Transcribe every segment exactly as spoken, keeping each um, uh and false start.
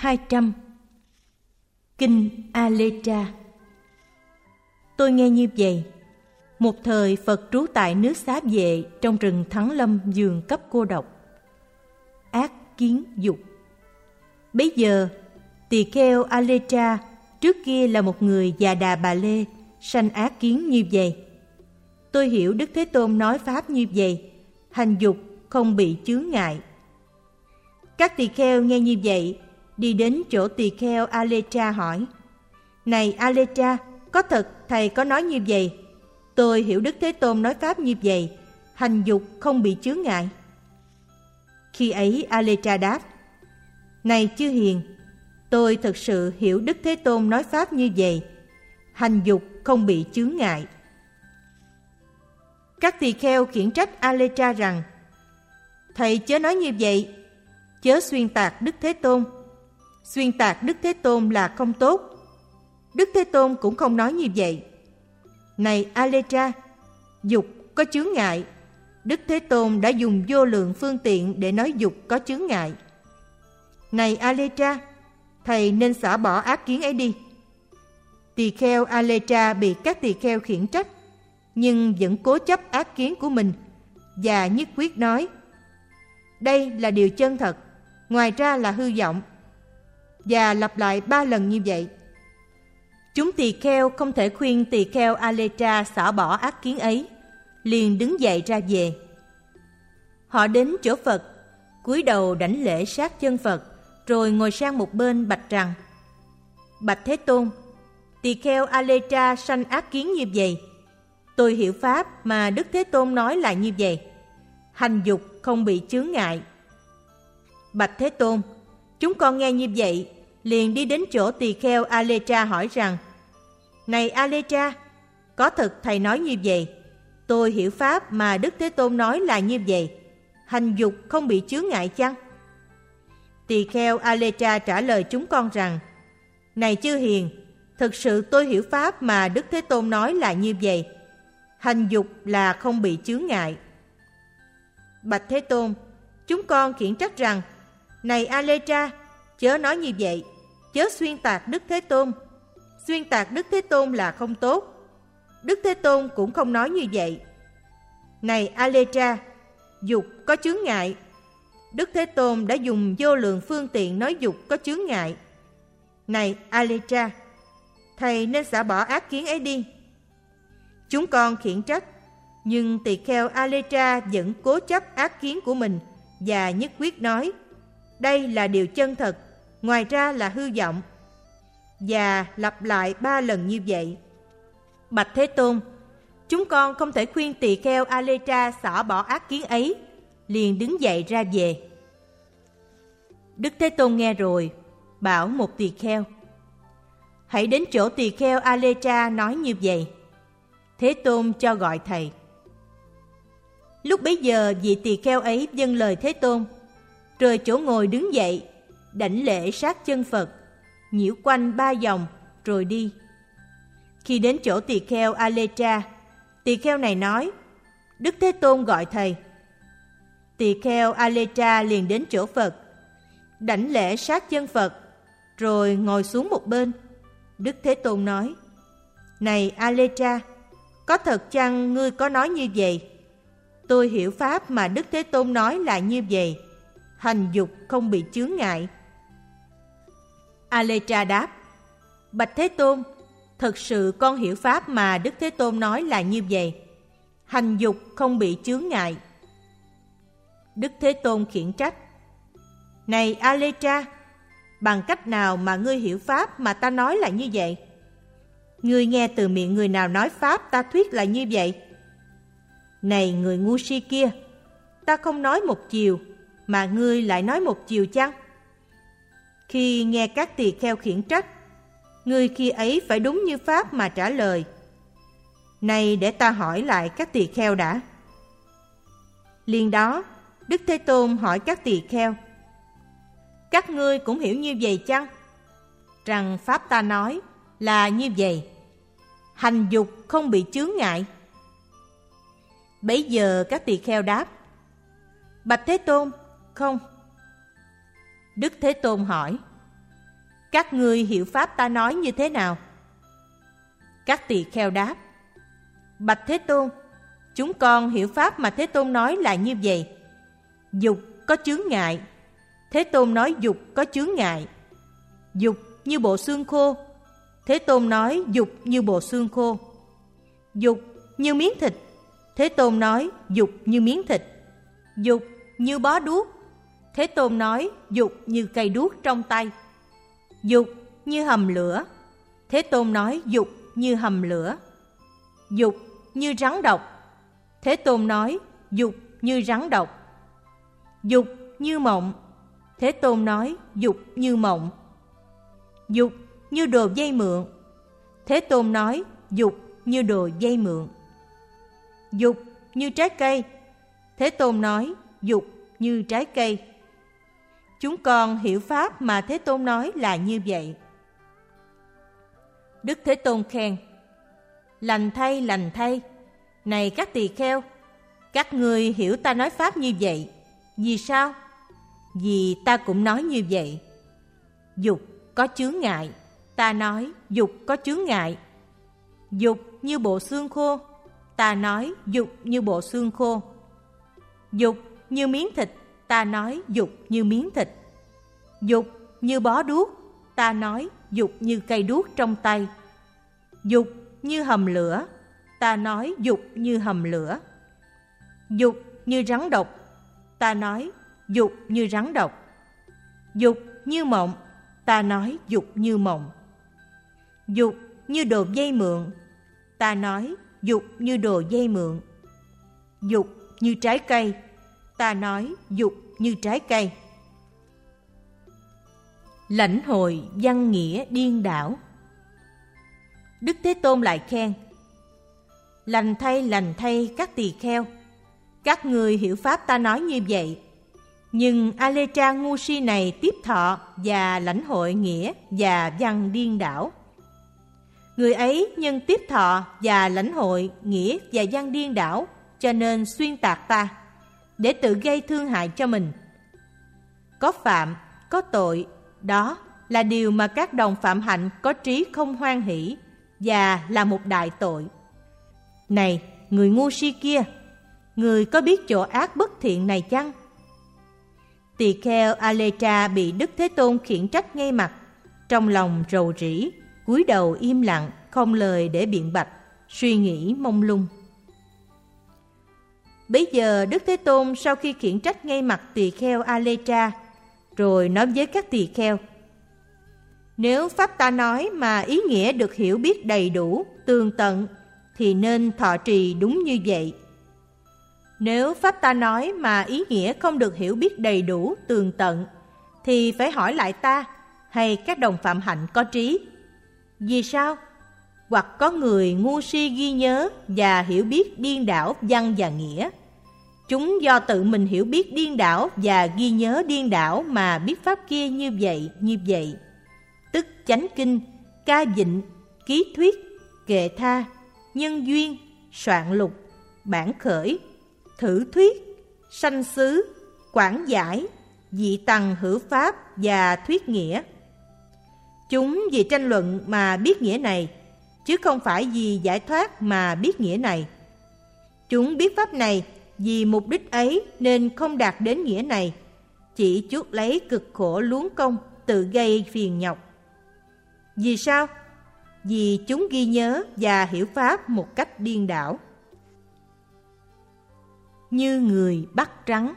hai trăm. Kinh A-lê-tra. Tôi nghe như vậy. Một thời Phật trú tại nước Xá Vệ trong rừng Thắng Lâm vườn cấp cô độc. Ác kiến dục. Bấy giờ, tỳ kheo A-lê-tra trước kia là một người già đà bà lê, sanh ác kiến như vậy. Tôi hiểu Đức Thế Tôn nói pháp như vậy, hành dục không bị chướng ngại. Các tỳ kheo nghe như vậy, đi đến chỗ tỳ kheo A-lê-tra hỏi: Này A-lê-tra, có thật thầy có nói như vậy? Tôi hiểu Đức Thế Tôn nói pháp như vậy, hành dục không bị chướng ngại. Khi ấy A-lê-tra đáp: Này chư hiền, tôi thực sự hiểu Đức Thế Tôn nói pháp như vậy, hành dục không bị chướng ngại. Các tỳ kheo khiển trách A-lê-tra rằng: Thầy chớ nói như vậy, chớ xuyên tạc Đức Thế Tôn. Xuyên tạc Đức Thế Tôn là không tốt. Đức Thế Tôn cũng không nói như vậy. Này A-lê-tra, dục có chướng ngại. Đức Thế Tôn đã dùng vô lượng phương tiện để nói dục có chướng ngại. Này A-lê-tra, thầy nên xả bỏ ác kiến ấy đi. Tỳ kheo A-lê-tra bị các tỳ kheo khiển trách, nhưng vẫn cố chấp ác kiến của mình và nhất quyết nói: Đây là điều chân thật, ngoài ra là hư vọng. Và lặp lại ba lần như vậy. Chúng tỳ kheo không thể khuyên tỳ kheo A-lê-tra xả bỏ ác kiến ấy, liền đứng dậy ra về. Họ đến chỗ Phật, cúi đầu đảnh lễ sát chân Phật, rồi ngồi sang một bên bạch rằng: Bạch Thế Tôn, tỳ kheo A-lê-tra sanh ác kiến như vậy. Tôi hiểu pháp mà Đức Thế Tôn nói là như vậy, hành dục không bị chướng ngại. Bạch Thế Tôn, chúng con nghe như vậy, liền đi đến chỗ tỳ kheo A-lê-tra hỏi rằng: Này A-lê-tra, có thật thầy nói như vậy? Tôi hiểu pháp mà Đức Thế Tôn nói là như vậy, hành dục không bị chướng ngại chăng? Tỳ kheo A-lê-tra trả lời chúng con rằng: Này chư hiền, thực sự tôi hiểu pháp mà Đức Thế Tôn nói là như vậy, hành dục là không bị chướng ngại. Bạch Thế Tôn, chúng con khiển trách rằng: Này A-lê-tra, chớ nói như vậy, chớ xuyên tạc Đức Thế Tôn. Xuyên tạc Đức Thế Tôn là không tốt. Đức Thế Tôn cũng không nói như vậy. Này A-lê-tra, dục có chướng ngại. Đức Thế Tôn đã dùng vô lượng phương tiện nói dục có chướng ngại. Này A-lê-tra, thầy nên xả bỏ ác kiến ấy đi. Chúng con khiển trách, nhưng tỳ kheo A-lê-tra vẫn cố chấp ác kiến của mình và nhất quyết nói: Đây là điều chân thật, ngoài ra là hư vọng. Và lặp lại ba lần như vậy. Bạch Thế Tôn, chúng con không thể khuyên tỳ kheo A-lê-tra xả bỏ ác kiến ấy, liền đứng dậy ra về. Đức Thế Tôn nghe rồi, bảo một tỳ kheo: Hãy đến chỗ tỳ kheo A-lê-tra nói như vậy. Thế Tôn cho gọi thầy. Lúc bấy giờ vị tỳ kheo ấy vâng lời Thế Tôn, rời chỗ ngồi đứng dậy, đảnh lễ sát chân Phật, nhiễu quanh ba vòng rồi đi. Khi đến chỗ tỳ kheo A-lê-tra, tỳ kheo này nói: Đức Thế Tôn gọi thầy. Tỳ kheo A-lê-tra liền đến chỗ Phật, đảnh lễ sát chân Phật, rồi ngồi xuống một bên. Đức Thế Tôn nói: Này A-lê-tra, có thật chăng ngươi có nói như vậy? Tôi hiểu pháp mà Đức Thế Tôn nói là như vậy, hành dục không bị chướng ngại. A-lê-tra đáp: Bạch Thế Tôn, thật sự con hiểu pháp mà Đức Thế Tôn nói là như vậy, hành dục không bị chướng ngại. Đức Thế Tôn khiển trách: Này A-lê-tra, bằng cách nào mà ngươi hiểu pháp mà ta nói là như vậy? Ngươi nghe từ miệng người nào nói pháp ta thuyết là như vậy? Này người ngu si kia, ta không nói một chiều, mà ngươi lại nói một chiều chăng? Khi nghe các tỳ kheo khiển trách, ngươi khi ấy phải đúng như pháp mà trả lời. Này để ta hỏi lại các tỳ kheo đã. Liền đó, Đức Thế Tôn hỏi các tỳ kheo: Các ngươi cũng hiểu như vậy chăng? Rằng pháp ta nói là như vậy, hành dục không bị chướng ngại. Bấy giờ các tỳ kheo đáp: Bạch Thế Tôn, không. Đức Thế Tôn hỏi: các ngươi hiểu pháp ta nói như thế nào? Các tỳ kheo đáp: Bạch Thế Tôn, chúng con hiểu pháp mà Thế Tôn nói là như vậy. Dục có chướng ngại. Thế Tôn nói dục có chướng ngại. Dục như bộ xương khô. Thế Tôn nói dục như bộ xương khô. Dục như miếng thịt. Thế Tôn nói dục như miếng thịt. Dục như bó đuốc. Thế Tôn nói dục như cây đuốc trong tay. Dục như hầm lửa. Thế Tôn nói dục như hầm lửa. Dục như rắn độc. Thế Tôn nói dục như rắn độc. Dục như mộng. Thế Tôn nói dục như mộng. Dục như đồ vay mượn. Thế Tôn nói dục như đồ vay mượn. Dục như trái cây. Thế Tôn nói dục như trái cây. Chúng con hiểu pháp mà Thế Tôn nói là như vậy. Đức Thế Tôn khen: Lành thay, lành thay. Này các tỳ kheo, các ngươi hiểu ta nói pháp như vậy. Vì sao? Vì ta cũng nói như vậy. Dục có chướng ngại. Ta nói dục có chướng ngại. Dục như bộ xương khô. Ta nói dục như bộ xương khô. Dục như miếng thịt. Ta nói dục như miếng thịt. Dục như bó đuốc. Ta nói dục như cây đuốc trong tay. Dục như hầm lửa. Ta nói dục như hầm lửa. Dục như rắn độc. Ta nói dục như rắn độc. Dục như mộng. Ta nói dục như mộng. Dục như đồ vay mượn. Ta nói dục như đồ vay mượn. Dục như trái cây. Ta nói dục như trái cây. Lãnh hội văn nghĩa điên đảo. Đức Thế Tôn lại khen: Lành thay, lành thay các tỳ kheo, các người hiểu pháp ta nói như vậy. Nhưng Alecha ngu si này tiếp thọ và lãnh hội nghĩa và văn điên đảo. Người ấy nhân tiếp thọ và lãnh hội nghĩa và văn điên đảo, cho nên xuyên tạc ta, để tự gây thương hại cho mình. Có phạm, có tội, đó là điều mà các đồng phạm hạnh có trí không hoan hỷ, và là một đại tội. Này, người ngu si kia, người có biết chỗ ác bất thiện này chăng? Tỳ kheo Alecha bị Đức Thế Tôn khiển trách ngay mặt, trong lòng rầu rĩ, cúi đầu im lặng, không lời để biện bạch, suy nghĩ mông lung. Bấy giờ Đức Thế Tôn sau khi khiển trách ngay mặt tỳ kheo Alecha, rồi nói với các tỳ kheo: Nếu pháp ta nói mà ý nghĩa được hiểu biết đầy đủ, tường tận, thì nên thọ trì đúng như vậy. Nếu pháp ta nói mà ý nghĩa không được hiểu biết đầy đủ, tường tận, thì phải hỏi lại ta hay các đồng phạm hạnh có trí. Vì sao? Hoặc có người ngu si ghi nhớ và hiểu biết điên đảo văn và nghĩa. Chúng do tự mình hiểu biết điên đảo và ghi nhớ điên đảo mà biết pháp kia như vậy, như vậy. Tức chánh kinh, ca vịnh, ký thuyết, kệ tha, nhân duyên, soạn lục, bản khởi, thử thuyết, sanh xứ, quảng giải, dị tằng hữu pháp và thuyết nghĩa. Chúng vì tranh luận mà biết nghĩa này, chứ không phải vì giải thoát mà biết nghĩa này. Chúng biết pháp này vì mục đích ấy nên không đạt đến nghĩa này, chỉ chuốc lấy cực khổ luống công, tự gây phiền nhọc. Vì sao? Vì chúng ghi nhớ và hiểu pháp một cách điên đảo. Như người bắt rắn.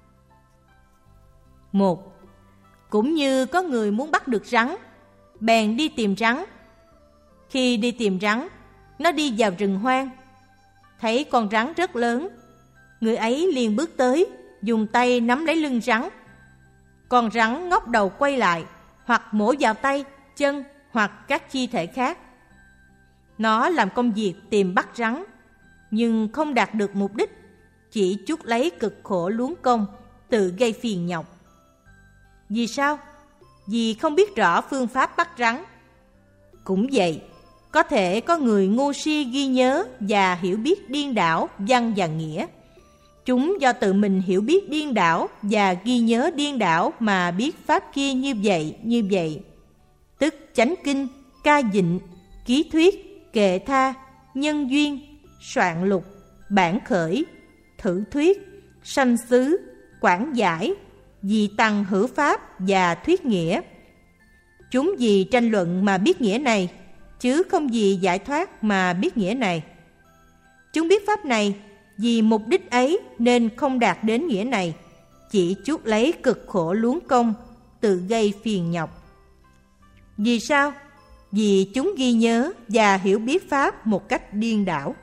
Một. Cũng như có người muốn bắt được rắn, bèn đi tìm rắn. Khi đi tìm rắn, nó đi vào rừng hoang. Thấy con rắn rất lớn, người ấy liền bước tới, dùng tay nắm lấy lưng rắn. Con rắn ngóc đầu quay lại, hoặc mổ vào tay, chân, hoặc các chi thể khác. Nó làm công việc tìm bắt rắn, nhưng không đạt được mục đích, chỉ chuốc lấy cực khổ luống công, tự gây phiền nhọc. Vì sao? Vì không biết rõ phương pháp bắt rắn. Cũng vậy, có thể có người ngu si ghi nhớ và hiểu biết điên đảo văn và nghĩa. Chúng do tự mình hiểu biết điên đảo và ghi nhớ điên đảo mà biết pháp kia như vậy, như vậy. chánh kinh, ca dịnh, ký thuyết, kệ tha, nhân duyên, soạn lục, bản khởi, thử thuyết, sanh xứ, quảng giải, dị tăng hữu pháp và thuyết nghĩa. Chúng vì tranh luận mà biết nghĩa này, chứ không vì giải thoát mà biết nghĩa này. Chúng biết pháp này, vì mục đích ấy nên không đạt đến nghĩa này, chỉ chuốc lấy cực khổ luống công, tự gây phiền nhọc. Vì sao? Vì chúng ghi nhớ và hiểu biết pháp một cách điên đảo.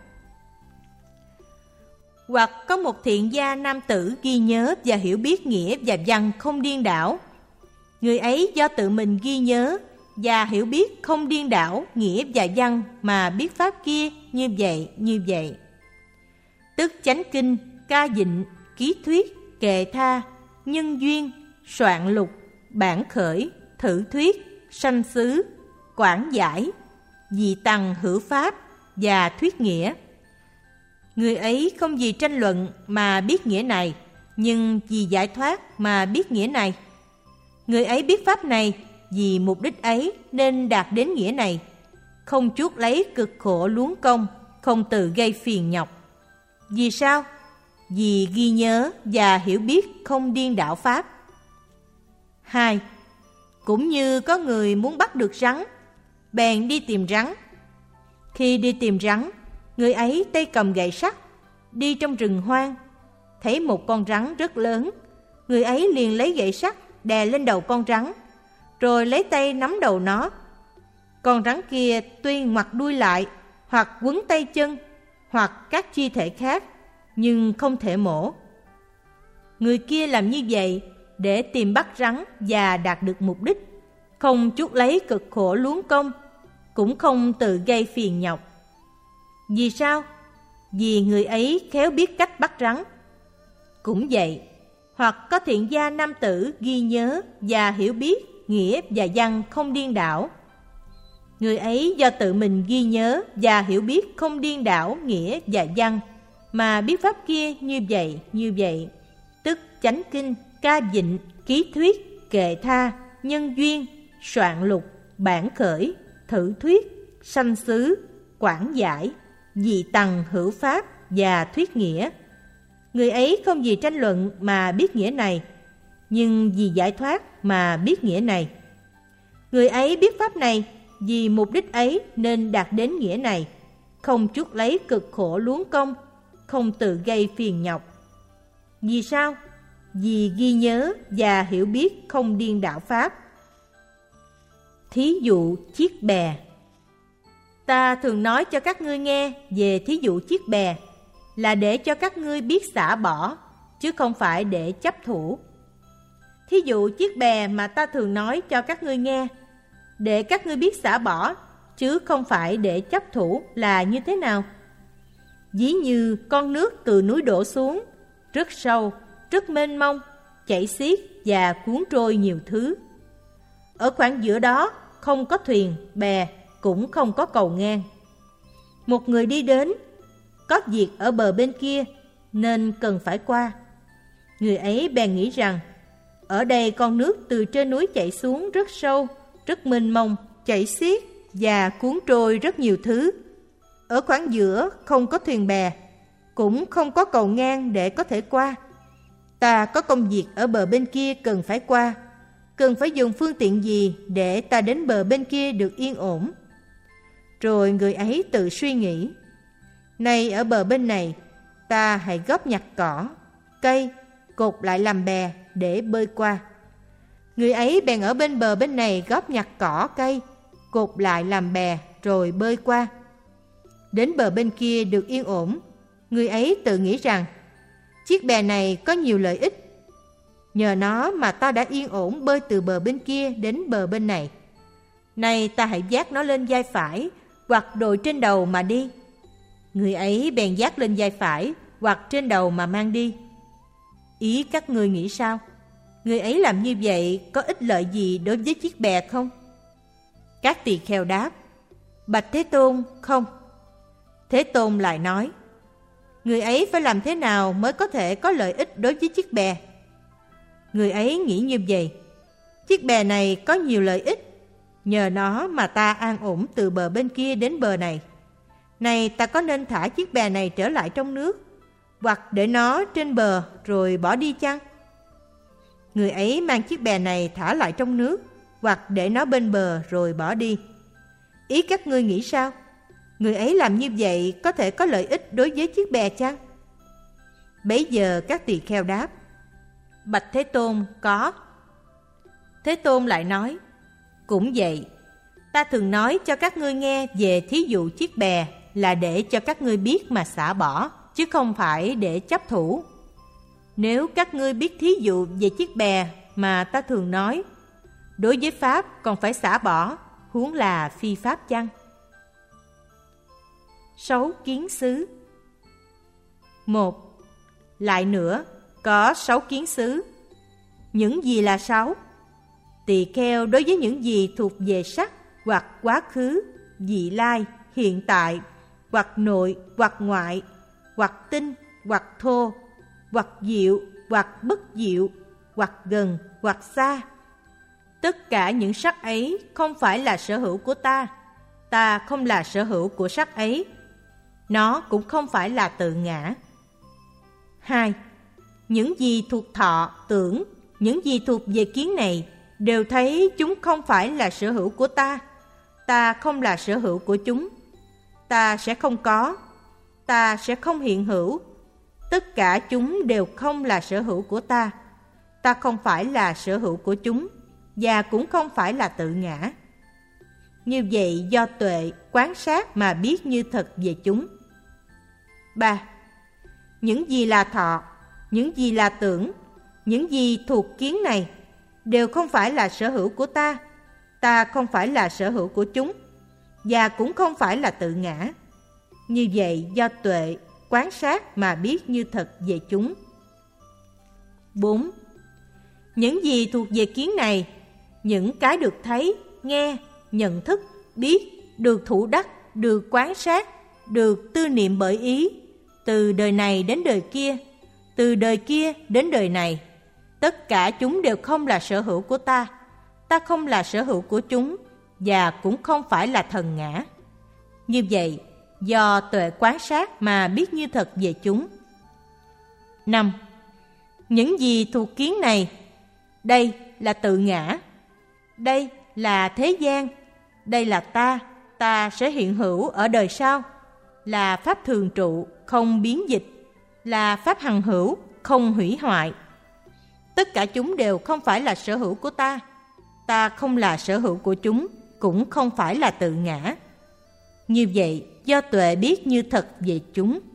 Hoặc có một thiện gia nam tử ghi nhớ và hiểu biết nghĩa và văn không điên đảo. Người ấy do tự mình ghi nhớ và hiểu biết không điên đảo nghĩa và văn mà biết pháp kia như vậy như vậy. Tức chánh kinh, ca dịnh, ký thuyết, kệ tha, nhân duyên, soạn lục, bản khởi, thử thuyết, sanh xứ, quảng giải, dị tăng hữu pháp và thuyết nghĩa. Người ấy không vì tranh luận mà biết nghĩa này, nhưng vì giải thoát mà biết nghĩa này. Người ấy biết pháp này, vì mục đích ấy nên đạt đến nghĩa này, không chuốc lấy cực khổ luống công, không tự gây phiền nhọc. Vì sao? Vì ghi nhớ và hiểu biết không điên đảo pháp. Hai. Cũng như có người muốn bắt được rắn, bèn đi tìm rắn. Khi đi tìm rắn, người ấy tay cầm gậy sắt, đi trong rừng hoang, thấy một con rắn rất lớn. Người ấy liền lấy gậy sắt đè lên đầu con rắn, rồi lấy tay nắm đầu nó. Con rắn kia tuy ngoặt đuôi lại, hoặc quấn tay chân, hoặc các chi thể khác, nhưng không thể mổ. Người kia làm như vậy để tìm bắt rắn và đạt được mục đích, không chuốc lấy cực khổ luống công, cũng không tự gây phiền nhọc. Vì sao? Vì người ấy khéo biết cách bắt rắn. Cũng vậy, hoặc có thiện gia nam tử ghi nhớ và hiểu biết nghĩa và văn không điên đảo. Người ấy do tự mình ghi nhớ và hiểu biết không điên đảo nghĩa và văn mà biết pháp kia như vậy như vậy, tức chánh kinh, ca dịnh, ký thuyết, kệ tha, nhân duyên, soạn lục, bản khởi, thử thuyết, sanh xứ, quảng giải, dị tăng hữu pháp và thuyết nghĩa. Người ấy không vì tranh luận mà biết nghĩa này, nhưng vì giải thoát mà biết nghĩa này. Người ấy biết pháp này, vì mục đích ấy nên đạt đến nghĩa này, không chuốc lấy cực khổ luống công, không tự gây phiền nhọc. Vì sao? Vì ghi nhớ và hiểu biết không điên đảo pháp. Thí dụ chiếc bè. Ta thường nói cho các ngươi nghe về thí dụ chiếc bè là để cho các ngươi biết xả bỏ, chứ không phải để chấp thủ. Thí dụ chiếc bè mà ta thường nói cho các ngươi nghe để các ngươi biết xả bỏ, chứ không phải để chấp thủ là như thế nào? Ví như con nước từ núi đổ xuống, rất sâu, rất mênh mông, chảy xiết và cuốn trôi nhiều thứ. Ở khoảng giữa đó không có thuyền, bè, cũng không có cầu ngang. Một người đi đến, có việc ở bờ bên kia nên cần phải qua. Người ấy bèn nghĩ rằng, ở đây con nước từ trên núi chảy xuống rất sâu, rất mênh mông, chảy xiết và cuốn trôi rất nhiều thứ. Ở khoảng giữa không có thuyền bè, cũng không có cầu ngang để có thể qua. Ta có công việc ở bờ bên kia cần phải qua, cần phải dùng phương tiện gì để ta đến bờ bên kia được yên ổn. Rồi người ấy tự suy nghĩ, này ở bờ bên này, ta hãy góp nhặt cỏ, cây, cột lại làm bè để bơi qua. Người ấy bèn ở bên bờ bên này góp nhặt cỏ, cây, cột lại làm bè rồi bơi qua. Đến bờ bên kia được yên ổn, người ấy tự nghĩ rằng, chiếc bè này có nhiều lợi ích. Nhờ nó mà ta đã yên ổn bơi từ bờ bên kia đến bờ bên này. Nay ta hãy vác nó lên vai phải hoặc đội trên đầu mà đi. Người ấy bèn vác lên vai phải hoặc trên đầu mà mang đi. Ý các ngươi nghĩ sao? Người ấy làm như vậy có ích lợi gì đối với chiếc bè không? Các tỳ kheo đáp, bạch Thế Tôn, không. Thế Tôn lại nói, người ấy phải làm thế nào mới có thể có lợi ích đối với chiếc bè? Người ấy nghĩ như vậy, chiếc bè này có nhiều lợi ích. Nhờ nó mà ta an ổn từ bờ bên kia đến bờ này. Này, ta có nên thả chiếc bè này trở lại trong nước, hoặc để nó trên bờ rồi bỏ đi chăng? Người ấy mang chiếc bè này thả lại trong nước, hoặc để nó bên bờ rồi bỏ đi. Ý các ngươi nghĩ sao? Người ấy làm như vậy có thể có lợi ích đối với chiếc bè chăng? Bấy giờ các tỳ kheo đáp: Bạch Thế Tôn, có. Thế Tôn lại nói: Cũng vậy, ta thường nói cho các ngươi nghe về thí dụ chiếc bè là để cho các ngươi biết mà xả bỏ, chứ không phải để chấp thủ. Nếu các ngươi biết thí dụ về chiếc bè mà ta thường nói, đối với Pháp còn phải xả bỏ, huống là phi Pháp chăng? Sáu kiến xứ. Một. Lại nữa, có sáu kiến xứ. Những gì là sáu? Tỳ kheo đối với những gì thuộc về sắc, hoặc quá khứ, vị lai, hiện tại, hoặc nội, hoặc ngoại, hoặc tinh, hoặc thô, hoặc diệu, hoặc bất diệu, hoặc gần, hoặc xa. Tất cả những sắc ấy không phải là sở hữu của ta. Ta không là sở hữu của sắc ấy. Nó cũng không phải là tự ngã. Hai. Những gì thuộc thọ, tưởng, những gì thuộc về kiến này đều thấy chúng không phải là sở hữu của ta. Ta không là sở hữu của chúng. Ta sẽ không có. Ta sẽ không hiện hữu. Tất cả chúng đều không là sở hữu của ta. Ta không phải là sở hữu của chúng, và cũng không phải là tự ngã. Như vậy do tuệ, quán sát mà biết như thật về chúng. Ba. Những gì là thọ, những gì là tưởng, những gì thuộc kiến này đều không phải là sở hữu của ta. Ta không phải là sở hữu của chúng, và cũng không phải là tự ngã. Như vậy do tuệ, quán sát mà biết như thật về chúng. Bốn. Những gì thuộc về kiến này, những cái được thấy, nghe, nhận thức, biết, được thụ đắc, được quán sát, được tư niệm bởi ý, từ đời này đến đời kia, từ đời kia đến đời này, tất cả chúng đều không là sở hữu của ta. Ta không là sở hữu của chúng, và cũng không phải là thần ngã. Như vậy, do tuệ quán sát mà biết như thật về chúng. Năm. Những gì thuộc kiến này, đây là tự ngã, đây là thế gian, đây là ta, ta sẽ hiện hữu ở đời sau, là pháp thường trụ, không biến dịch, là pháp hằng hữu, không hủy hoại. Tất cả chúng đều không phải là sở hữu của ta. Ta không là sở hữu của chúng, cũng không phải là tự ngã. Như vậy, do tuệ biết như thật về chúng.